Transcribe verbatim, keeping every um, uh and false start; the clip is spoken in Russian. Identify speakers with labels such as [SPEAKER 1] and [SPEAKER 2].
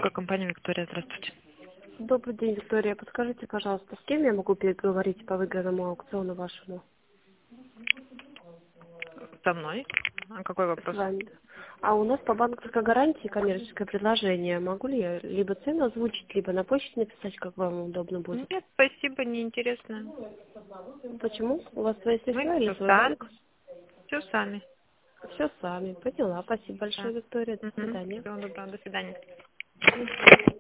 [SPEAKER 1] брокер компании Виктория. Здравствуйте.
[SPEAKER 2] Добрый день, Виктория. Подскажите, пожалуйста, с кем я могу переговорить по выигранному аукциону вашему?
[SPEAKER 1] Со мной. А какой
[SPEAKER 2] С
[SPEAKER 1] вопрос?
[SPEAKER 2] вами. А у нас по банковской гарантии коммерческое предложение. Могу ли я либо цену озвучить, либо на почту написать, как вам удобно будет?
[SPEAKER 1] Нет, спасибо, неинтересно.
[SPEAKER 2] Почему? У вас своя
[SPEAKER 1] Мы
[SPEAKER 2] сестра или
[SPEAKER 1] все
[SPEAKER 2] свой
[SPEAKER 1] сами.
[SPEAKER 2] банк?
[SPEAKER 1] Все сами.
[SPEAKER 2] Все сами. Поняла. Спасибо
[SPEAKER 1] Да.
[SPEAKER 2] большое, Виктория. До
[SPEAKER 1] Угу.
[SPEAKER 2] свидания.
[SPEAKER 1] Всего доброго. До свидания.